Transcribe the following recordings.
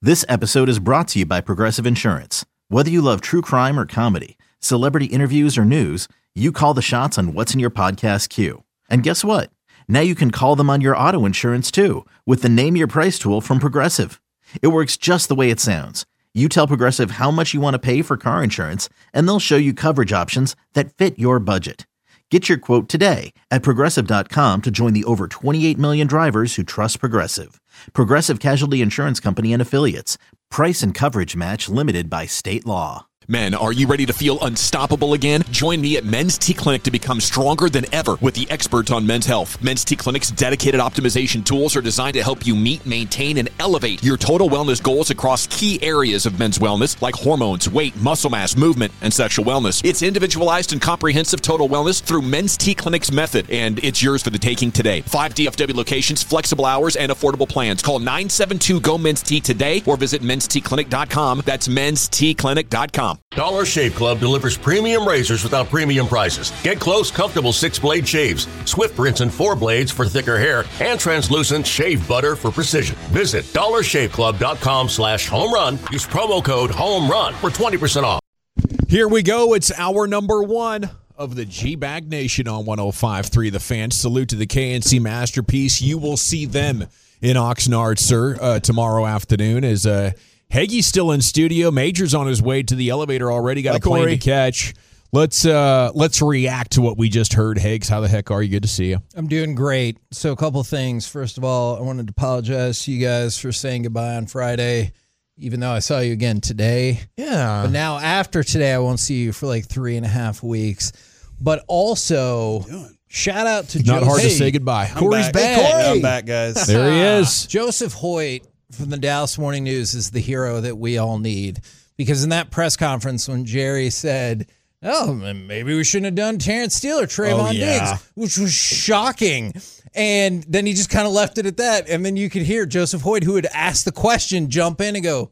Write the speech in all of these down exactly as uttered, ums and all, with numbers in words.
This episode is brought to you by Progressive Insurance. Whether you love true crime or comedy, celebrity interviews or news, you call the shots on what's in your podcast queue. And guess what? Now you can call them on your auto insurance too with the Name Your Price tool from Progressive. It works just the way it sounds. You tell Progressive how much you want to pay for car insurance, and they'll show you coverage options that fit your budget. Get your quote today at Progressive dot com to join the over twenty-eight million drivers who trust Progressive. Progressive Casualty Insurance Company and Affiliates. Price and coverage match limited by state law. Men, are you ready to feel unstoppable again? Join me at Men's T Clinic to become stronger than ever with the experts on men's health. Men's T Clinic's dedicated optimization tools are designed to help you meet, maintain, and elevate your total wellness goals across key areas of men's wellness like hormones, weight, muscle mass, movement, and sexual wellness. It's individualized and comprehensive total wellness through Men's T Clinic's method, and it's yours for the taking today. Five D F W locations, flexible hours, and affordable plans. Call nine seven two, G O, Men's T today or visit mens t clinic dot com. That's mens t clinic dot com. Dollar Shave Club delivers premium razors without premium prices. Get close, comfortable six-blade shaves, swift rinse and four blades for thicker hair, and translucent shave butter for precision. Visit dollar shave club dot com slash home run. Use promo code HOMERUN for twenty percent off. Here we go. It's hour number one of the G-Bag Nation on one oh five point three The Fan. Salute to the K N C Masterpiece. You will see them in Oxnard, sir, uh, tomorrow afternoon as uh, Hagee's still in studio. Major's on his way to the elevator already. Got Hi, a plane Corey. to catch. Let's uh, let's react to what we just heard. Hags, how the heck are you? Good to see you. I'm doing great. So a couple things. First of all, I wanted to apologize to you guys for saying goodbye on Friday, even though I saw you again today. Yeah. But now after today, I won't see you for like three and a half weeks. But also, shout out to Not Joseph. hard hey, to say goodbye. I'm Corey's back. back. Hey, Corey. Hey. I'm back, guys. There he is. Joseph Hoyt from the Dallas Morning News is the hero that we all need. Because in that press conference when Jerry said, oh, maybe we shouldn't have done Terrence Steele or Trayvon oh, yeah. Diggs, which was shocking. And then he just kind of left it at that. And then you could hear Joseph Hoyt, who had asked the question, jump in and go,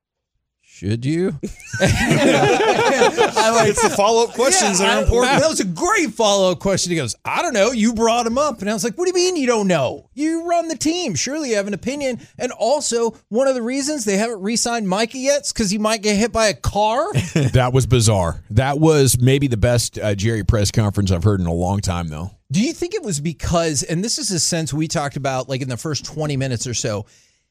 should you? I like, it's the follow-up questions yeah, that are I, important. That was a great follow-up question. He goes, I don't know. You brought him up. And I was like, what do you mean you don't know? You run the team. Surely you have an opinion. And also, one of the reasons they haven't re-signed Micah yet is because he might get hit by a car. That was bizarre. That was maybe the best uh, Jerry press conference I've heard in a long time, though. Do you think it was because, and this is a sense we talked about like in the first twenty minutes or so,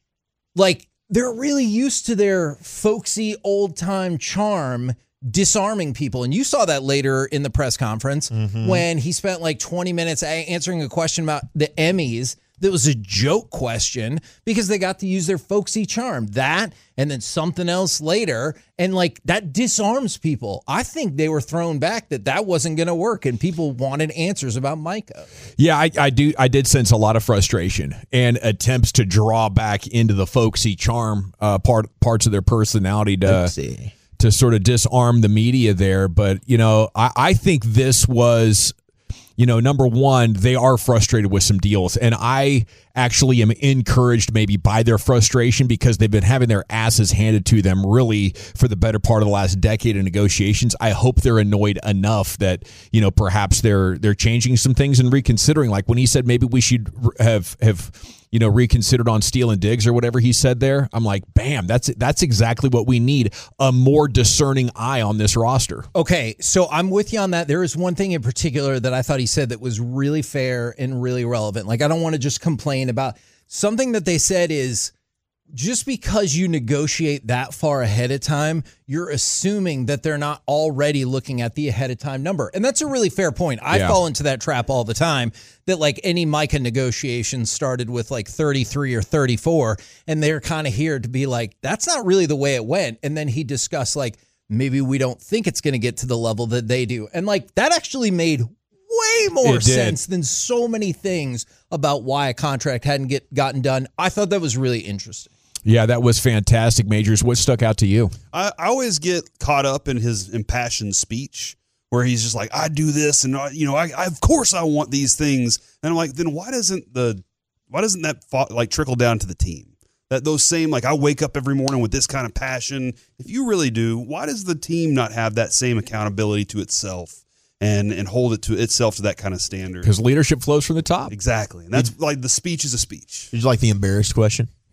like, they're really used to their folksy old-time charm disarming people. And you saw that later in the press conference mm-hmm. when he spent like twenty minutes answering a question about the Emmys that was a joke question because they got to use their folksy charm. That and then something else later. And like that disarms people. I think they were thrown back that that wasn't going to work and people wanted answers about Micah. Yeah, I, I do. I did sense a lot of frustration and attempts to draw back into the folksy charm uh, part parts of their personality to, to sort of disarm the media there. But, you know, I, I think this was... You know, number one, they are frustrated with some deals. And I actually am encouraged maybe by their frustration because they've been having their asses handed to them really for the better part of the last decade of negotiations. I hope they're annoyed enough that, you know, perhaps they're they're changing some things and reconsidering. Like when he said maybe we should have have you know, reconsidered on Steele and Diggs or whatever he said there. I'm like, bam, that's that's exactly what we need, a more discerning eye on this roster. Okay, so I'm with you on that. There is one thing in particular that I thought he said that was really fair and really relevant. Like, I don't want to just complain about something that they said is just because you negotiate that far ahead of time, you're assuming that they're not already looking at the ahead of time number. And that's a really fair point. I yeah. fall into that trap all the time that like any Micah negotiation started with like thirty-three or thirty-four. And they're kind of here to be like, that's not really the way it went. And then he discussed like, maybe we don't think it's going to get to the level that they do. And like that actually made way more sense than so many things about why a contract hadn't get gotten done. I thought that was really interesting. Yeah, that was fantastic, Majors. What stuck out to you? I, I always get caught up in his impassioned speech where he's just like, I do this, and you know, I, I of course I want these things, and I'm like, then why doesn't the why doesn't that like trickle down to the team? That those same like I wake up every morning with this kind of passion. If you really do, why does the team not have that same accountability to itself and and hold it to itself to that kind of standard? Because leadership flows from the top. Exactly, and that's like the speech is a speech. Did you like the embarrassed question?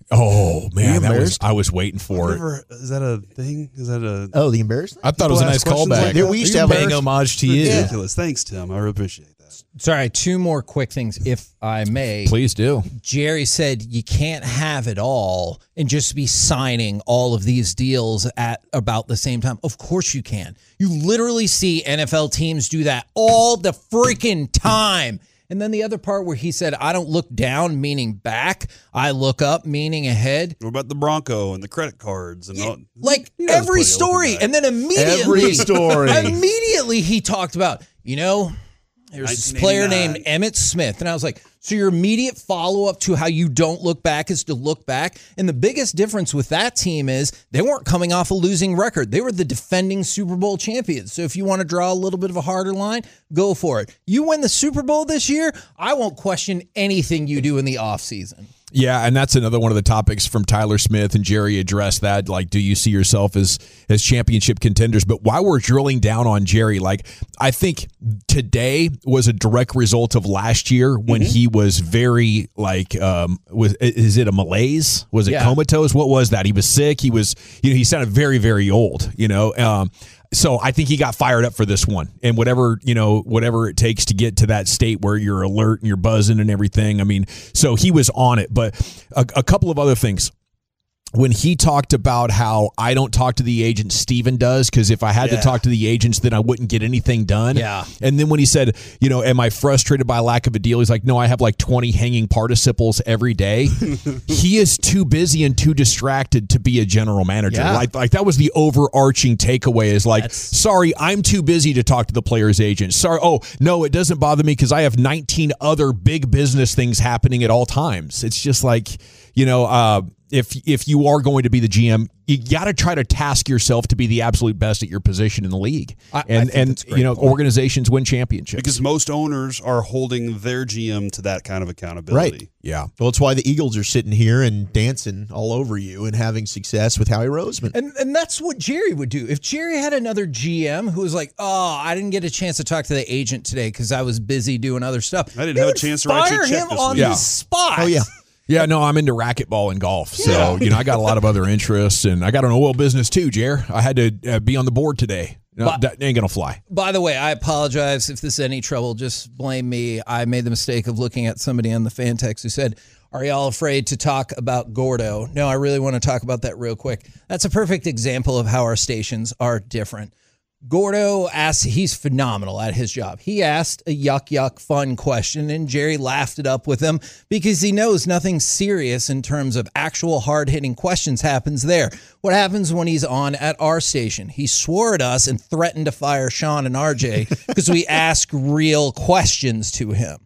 Oh man, that was I was waiting for Never, it. Is that a thing? Is that a? Oh, the embarrassment. I thought it was a nice callback. Like, yeah, we used to have paying homage to you. Ridiculous. Thanks, Tim. I really appreciate that. Sorry, two more quick things, if I may. Please do. Jerry said you can't have it all and just be signing all of these deals at about the same time. Of course you can. You literally see N F L teams do that all the freaking time. And then the other part where he said, I don't look down, meaning back. I look up, meaning ahead. What about the Bronco and the credit cards and all? Like He does every plenty of story. looking back. And then immediately, Every story. immediately he talked about, you know, there's this player named Emmitt Smith. And I was like, so your immediate follow-up to how you don't look back is to look back. And the biggest difference with that team is they weren't coming off a losing record. They were the defending Super Bowl champions. So if you want to draw a little bit of a harder line, go for it. You win the Super Bowl this year, I won't question anything you do in the offseason. Yeah, and that's another one of the topics from Tyler Smith, and Jerry addressed that. Like, do you see yourself as as championship contenders? But while we're drilling down on Jerry, like, I think today was a direct result of last year when mm-hmm. he was very, like, um, was is it a malaise? Was it yeah. comatose? What was that? He was sick. He was, you know, he sounded very, very old, you know. Um, So I think he got fired up for this one, and whatever, you know, whatever it takes to get to that state where you're alert and you're buzzing and everything. I mean, so he was on it, but a, a couple of other things. When he talked about how I don't talk to the agents, Steven does, because if I had yeah. to talk to the agents, then I wouldn't get anything done. Yeah. And then when he said, you know, am I frustrated by lack of a deal? He's like, no, I have like twenty hanging participles every day. He is too busy and too distracted to be a general manager. Yeah. Like, like that was the overarching takeaway is like, That's... sorry, I'm too busy to talk to the player's agent. Sorry. Oh, no, it doesn't bother me because I have nineteen other big business things happening at all times. It's just like, you know, uh, if if you are going to be the G M, you got to try to task yourself to be the absolute best at your position in the league. I, and I and you know, point. Organizations win championships. Because most owners are holding their G M to that kind of accountability. Right. Yeah. Well, it's why the Eagles are sitting here and dancing all over you and having success with Howie Roseman. And and that's what Jerry would do. If Jerry had another G M who was like, oh, I didn't get a chance to talk to the agent today because I was busy doing other stuff. I didn't have a chance to write you a check him this on week. the Yeah. spot. Oh, yeah. Yeah, no, I'm into racquetball and golf. So, Yeah. you know, I got a lot of other interests, and I got an oil business too, Jer. I had to uh, be on the board today. No, But- that ain't going to fly. By the way, I apologize if this is any trouble. Just blame me. I made the mistake of looking at somebody on the fan text who said, are y'all afraid to talk about Gordo? No, I really want to talk about that real quick. That's a perfect example of how our stations are different. Gordo asked, he's phenomenal at his job. He asked a yuck, yuck, fun question, and Jerry laughed it up with him because he knows nothing serious in terms of actual hard-hitting questions happens there. What happens when he's on at our station? He swore at us and threatened to fire Sean and R J because we ask real questions to him.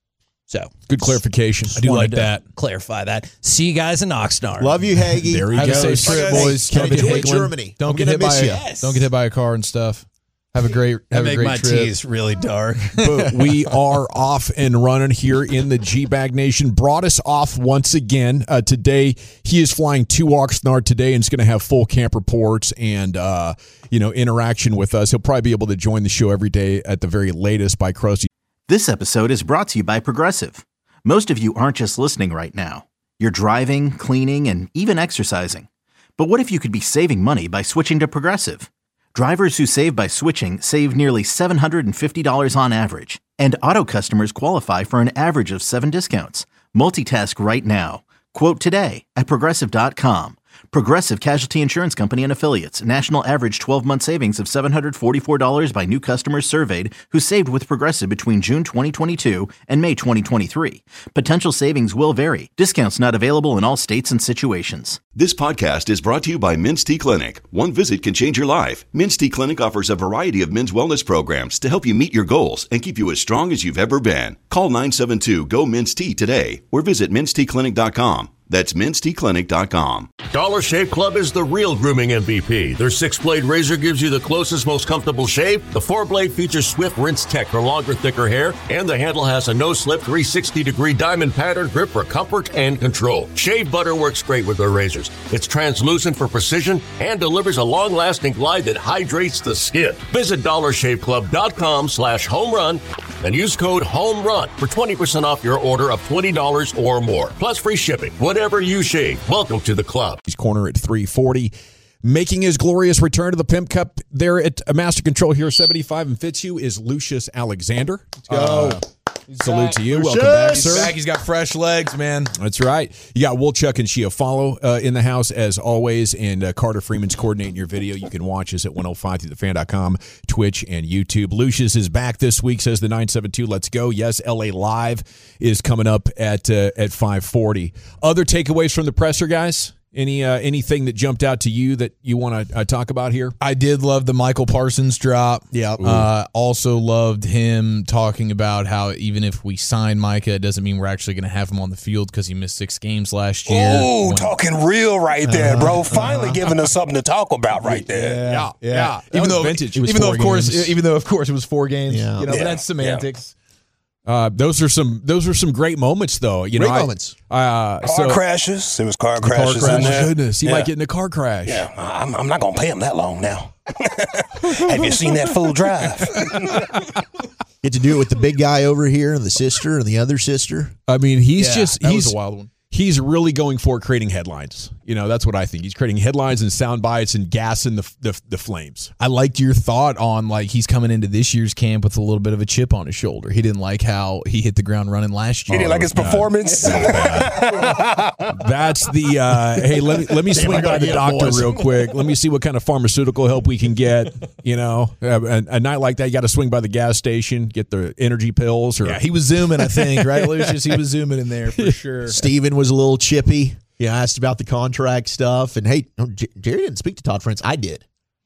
So Good clarification. I do wanted like to that. Clarify that. See you guys in Oxnard. Love you, Hagee. There he Have a goes. safe trip, Okay. boys. Gotta Don't get enjoy hit. Germany. Don't I'm get gonna hit by miss a, you. Yes. don't get hit by a car and stuff. Have a great have make a great my trip. tees really dark. But we are off and running here in the G-Bag Nation. Brought us off once again. Uh, today, he is flying to Oxnard today and is going to have full camp reports and, uh, you know, interaction with us. He'll probably be able to join the show every day at the very latest by Krusty. This episode is brought to you by Progressive. Most of you aren't just listening right now. You're driving, cleaning, and even exercising. But what if you could be saving money by switching to Progressive? Drivers who save by switching save nearly seven hundred fifty dollars on average. And auto customers qualify for an average of seven discounts. Multitask right now. Quote today at Progressive dot com. Progressive Casualty Insurance Company and Affiliates. National average twelve-month savings of seven hundred forty-four dollars by new customers surveyed who saved with Progressive between June twenty twenty-two and May twenty twenty-three. Potential savings will vary. Discounts not available in all states and situations. This podcast is brought to you by Men's T Clinic. One visit can change your life. Men's T Clinic offers a variety of men's wellness programs to help you meet your goals and keep you as strong as you've ever been. Call nine seven two, G O, M E N S T today or visit mens t clinic dot com. That's mens t clinic dot com. Dollar Shave Club is the real grooming M V P. Their six-blade razor gives you the closest, most comfortable shave. The four-blade features Swift Rinse Tech for longer, thicker hair. And the handle has a no-slip three hundred sixty degree diamond pattern grip for comfort and control. Shave butter works great with their razors. It's translucent for precision and delivers a long-lasting glide that hydrates the skin. Visit dollar shave club dot com slash home run Then use code HOMERUN for twenty percent off your order of twenty dollars or more. Plus free shipping. Whatever you shave. Welcome to the club. He's corner at three forty. Making his glorious return to the Pimp Cup there at Master Control here, seventy-five and Fitzhugh, is Lucius Alexander. Let's go. Uh, Salute back. to you. Lucius. Welcome back, He's sir. back. He's got fresh legs, man. That's right. You got Woolchuck and Shia Follow uh, in the house, as always, and uh, Carter Freeman's coordinating your video. You can watch us at one oh five through the fan dot com, Twitch, and YouTube. Lucius is back this week, says the nine seven two. Let's go. Yes, L A Live is coming up at uh, at five forty. Other takeaways from the presser, guys? Any uh, anything that jumped out to you that you want to uh, talk about here? I did love the Michael Parsons drop. Yeah. Uh, also loved him talking about how even if we sign Micah, it doesn't mean we're actually going to have him on the field because he missed six games last year. Ooh, when, talking real right there, uh-huh, bro. Finally uh-huh. giving us something to talk about right there. Yeah, yeah. yeah. yeah. Even though, vintage. even though of course, games. even though of course it was four games. Yeah. You know, yeah. but that's semantics. Yeah. Uh, those are some those are some great moments, though. You great know, I, moments. Uh, car so, crashes. There was car crashes car in there. Goodness, he yeah. might get in a car crash. Yeah, I'm, I'm not gonna pay him that long now. Have you seen that full drive? Get to do it with the big guy over here and the sister and the other sister. I mean, he's yeah, just that he's was a wild one. He's really going for creating headlines. You know, that's what I think. He's creating headlines and sound bites and gassing the, the the flames. I liked your thought on, like, he's coming into this year's camp with a little bit of a chip on his shoulder. He didn't like how he hit the ground running last year. He didn't like his performance. That's the uh, hey. Let me let me swing by the doctor real quick. Let me see what kind of pharmaceutical help we can get. You know, a, a night like that, you got to swing by the gas station, get the energy pills. Or yeah, he was zooming. I think, right, Lucius? He was zooming in there for sure. Steven was a little chippy. He asked about the contract stuff, and hey, no, J- Jerry didn't speak to Todd France. I did.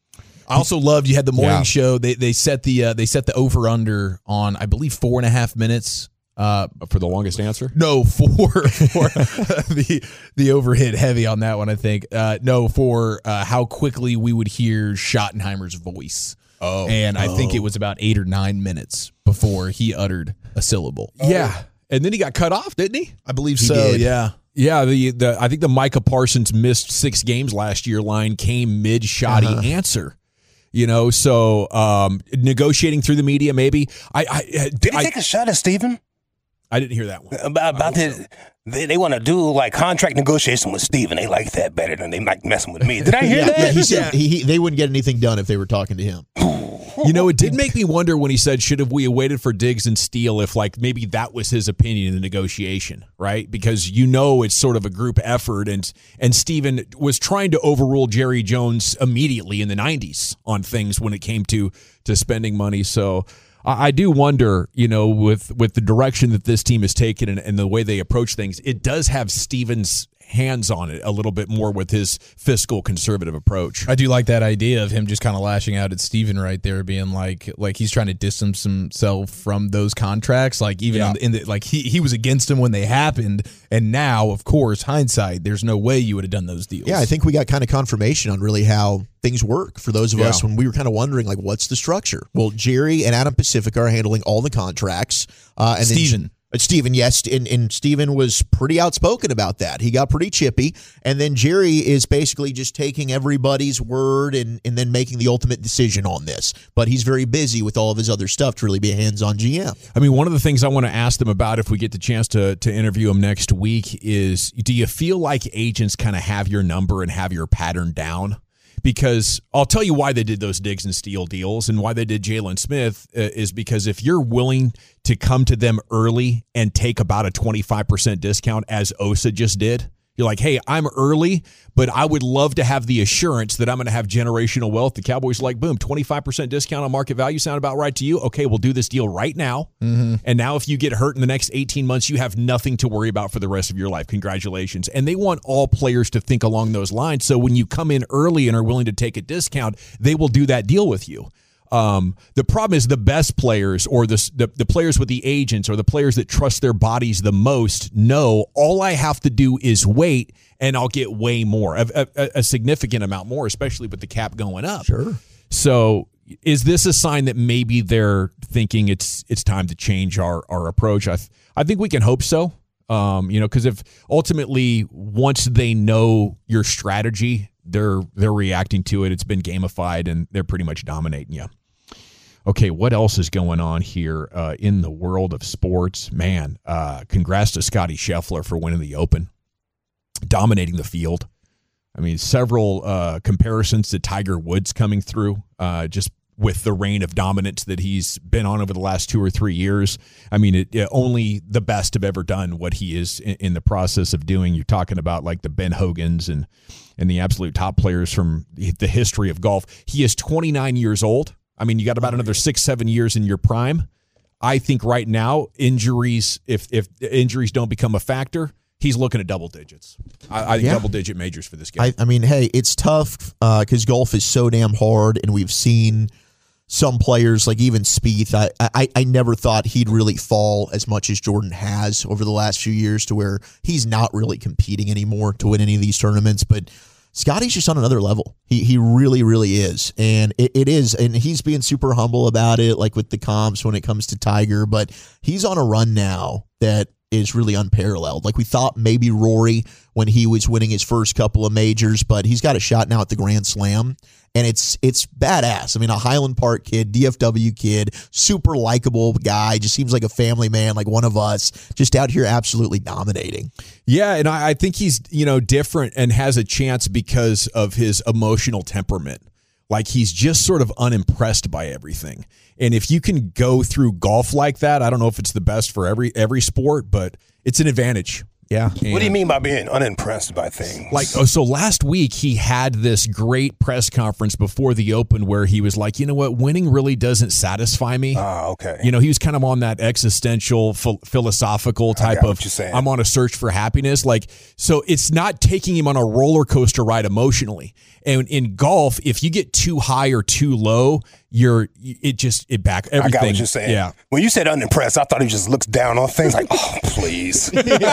I also loved you had the morning Yeah. show. They they set the uh, they set the over under on, I believe, four and a half minutes. Uh, for the longest answer. No, for for the the over hit heavy on that one. I think uh, no for uh, how quickly we would hear Schottenheimer's voice. Oh, and I oh. think it was about eight or nine minutes before he uttered a syllable. Yeah, and then he got cut off, didn't he? I believe He so. did. Yeah. Yeah, the, the I think the Micah Parsons missed six games last year line came mid shoddy Uh-huh. answer. You know, so um, negotiating through the media, maybe. I, I Did he I, take a shot at Steven? I didn't hear that one. About, about the, they, they want to do like contract negotiation with Steven. They like that better than they like messing with me. Did I hear Yeah, that? yeah, he said he, he, they wouldn't get anything done if they were talking to him. You know, it did make me wonder when he said, should have we waited for Diggs and Steele, if like maybe that was his opinion in the negotiation, right? Because you know it's sort of a group effort, and and Steven was trying to overrule Jerry Jones immediately in the nineties on things when it came to to spending money. So I, I do wonder, you know, with with the direction that this team has taken and, and the way they approach things, it does have Steven's hands on it a little bit more with his fiscal conservative approach. I do like that idea of him just kind of lashing out at Steven right there, being like, like he's trying to distance himself from those contracts. Like even Yeah. in, the, in the, like he, he was against them when they happened. And now, of course, hindsight, there's no way you would have done those deals. Yeah, I think we got kind of confirmation on really how things work for those of Yeah. us when we were kind of wondering, like, what's the structure? Well, Jerry and Adam Pacifica are handling all the contracts. Uh, and Steven. Then, uh, Steven, yes, and, and Steven was pretty outspoken about that. He got pretty chippy. And then Jerry is basically just taking everybody's word and, and then making the ultimate decision on this. But he's very busy with all of his other stuff to really be a hands-on G M. I mean, one of the things I want to ask them about if we get the chance to to interview them next week is, do you feel like agents kind of have your number and have your pattern down? Because I'll tell you why they did those Diggs and Steele deals and why they did Jalen Smith uh, is because if you're willing to come to them early and take about a twenty-five percent discount, as Osa just did, you're like, hey, I'm early, but I would love to have the assurance that I'm going to have generational wealth. The Cowboys are like, boom, twenty-five percent discount on market value. Sound about right to you? Okay, we'll do this deal right now. Mm-hmm. And now if you get hurt in the next eighteen months, you have nothing to worry about for the rest of your life. Congratulations. And they want all players to think along those lines. So when you come in early and are willing to take a discount, they will do that deal with you. Um, the problem is the best players or the, the the players with the agents or the players that trust their bodies the most know all I have to do is wait and I'll get way more, a, a, a significant amount more, especially with the cap going up. Sure. So is this a sign that maybe they're thinking it's it's time to change our, our approach? I th- I think we can hope so. Um, you know, because if ultimately once they know your strategy, they're they're reacting to it. It's been gamified and they're pretty much dominating you. Okay, what else is going on here uh, in the world of sports? Man, uh, congrats to Scotty Scheffler for winning the Open, dominating the field. I mean, several uh, comparisons to Tiger Woods coming through, uh, just with the reign of dominance that he's been on over the last two or three years. I mean, it, it, only the best have ever done what he is in, in the process of doing. You're talking about like the Ben Hogans and and the absolute top players from the history of golf. He is twenty-nine years old. I mean, you got about another six, seven years in your prime. I think right now, injuries, if if injuries don't become a factor, he's looking at double digits. I, I think Yeah. double digit majors for this guy. I, I mean, hey, it's tough because golf is so damn hard, and we've seen some players like even Spieth. I, I I never thought he'd really fall as much as Jordan has over the last few years, to where he's not really competing anymore to win any of these tournaments. But Scotty's just on another level. He he really, really is. And it, it is. And he's being super humble about it, like with the comps when it comes to Tiger. But he's on a run now that is really unparalleled. Like we thought maybe Rory when he was winning his first couple of majors, but he's got a shot now at the Grand Slam. And it's it's badass. I mean, a Highland Park kid, D F W kid, super likable guy, just seems like a family man, like one of us, just out here absolutely dominating. Yeah, and I, I think he's, you know, different and has a chance because of his emotional temperament. Like he's just sort of unimpressed by everything. And if you can go through golf like that, I don't know if it's the best for every every sport, but it's an advantage. Yeah. What do you mean by being unimpressed by things? Like, oh, so last week he had this great press conference before the Open where he was like, you know what, winning really doesn't satisfy me. Ah, okay. You know, he was kind of on that existential, ph- philosophical type of, I'm on a search for happiness. Like, so it's not taking him on a roller coaster ride emotionally. And in golf, if you get too high or too low, you're, it just, it back, everything. I got what you're saying. Yeah. When you said unimpressed, I thought he just looks down on things like, oh, please.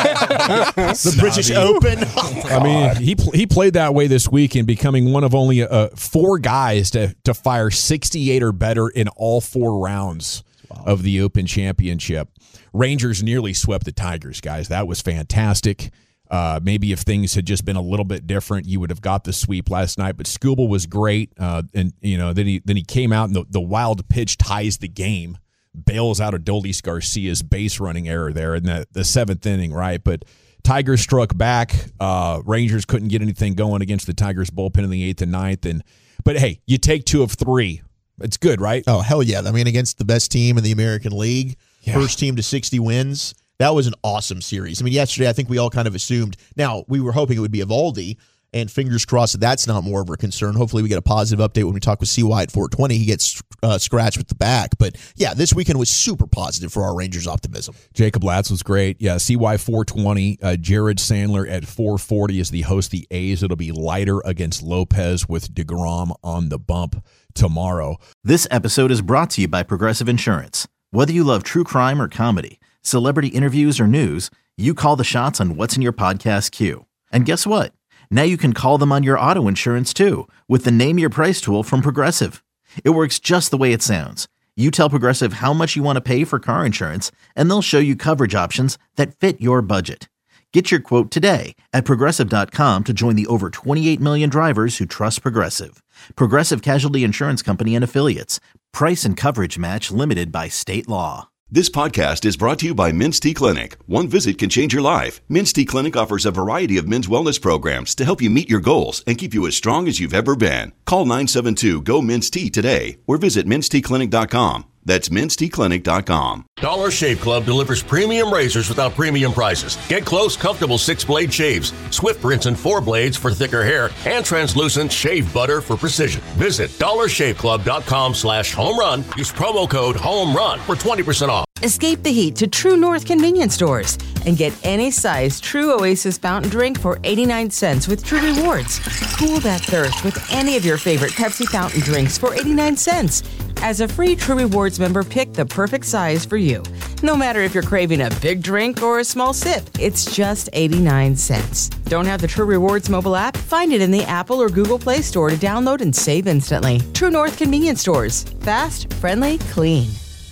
The British Open. Oh, I mean, he pl- he played that way this week in becoming one of only uh, four guys to, to fire sixty-eight or better in all four rounds wow. of the Open Championship. Rangers nearly swept the Tigers, guys. That was fantastic. Uh, maybe if things had just been a little bit different, you would have got the sweep last night. But Skubal was great, uh, and you know then he then he came out and the, the wild pitch ties the game, bails out Adolis Garcia's base running error there in the, the seventh inning, right? But Tigers struck back. Uh, Rangers couldn't get anything going against the Tigers bullpen in the eighth and ninth. And but hey, you take two of three. It's good, right? Oh hell yeah! I mean, against the best team in the American League, yeah. First team to sixty wins. That was an awesome series. I mean, yesterday, I think we all kind of assumed. Now, we were hoping it would be Eovaldi, and fingers crossed that that's not more of a concern. Hopefully, we get a positive update when we talk with C Y at four twenty. He gets uh, scratched with the back. But, yeah, this weekend was super positive for our Rangers' optimism. Jacob Latz was great. Yeah, C Y four twenty. Uh, Jared Sandler at four forty is the host of the A's. It'll be lighter against Lopez with DeGrom on the bump tomorrow. This episode is brought to you by Progressive Insurance. Whether you love true crime or comedy, celebrity interviews or news, you call the shots on what's in your podcast queue. And guess what? Now you can call them on your auto insurance too with the Name Your Price tool from Progressive. It works just the way it sounds. You tell Progressive how much you want to pay for car insurance, and they'll show you coverage options that fit your budget. Get your quote today at Progressive dot com to join the over twenty-eight million drivers who trust Progressive. Progressive Casualty Insurance Company and Affiliates. Price and coverage match limited by state law. This podcast is brought to you by Men's T Clinic. One visit can change your life. Men's T Clinic offers a variety of men's wellness programs to help you meet your goals and keep you as strong as you've ever been. Call nine seven two, G O, Men's T today or visit Men's T Clinic dot com. That's Men's T Clinic dot com. Dollar Shave Club delivers premium razors without premium prices. Get close, comfortable six-blade shaves, Swift rinse and four blades for thicker hair, and translucent shave butter for precision. Visit Dollar Shave Club dot com slash home run. Use promo code HOMERUN for twenty percent off. Escape the heat to True North convenience stores and get any size True Oasis fountain drink for eighty-nine cents with True Rewards. Cool that thirst with any of your favorite Pepsi fountain drinks for eighty-nine cents. As a free True Rewards member, pick the perfect size for you. No matter if you're craving a big drink or a small sip, it's just eighty-nine cents. Don't have the True Rewards mobile app? Find it in the Apple or Google Play Store to download and save instantly. True North convenience stores. Fast, friendly, clean.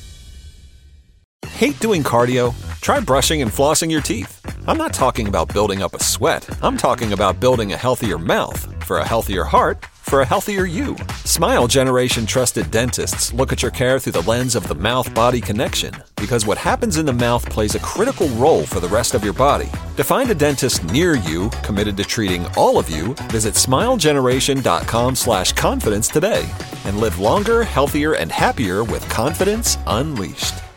Hate doing cardio? Try brushing and flossing your teeth. I'm not talking about building up a sweat. I'm talking about building a healthier mouth. For a healthier heart, for a healthier you. Smile Generation trusted dentists look at your care through the lens of the mouth-body connection, because what happens in the mouth plays a critical role for the rest of your body. To find a dentist near you committed to treating all of you, visit smilegeneration.com slash confidence today and live longer, healthier, and happier with confidence unleashed.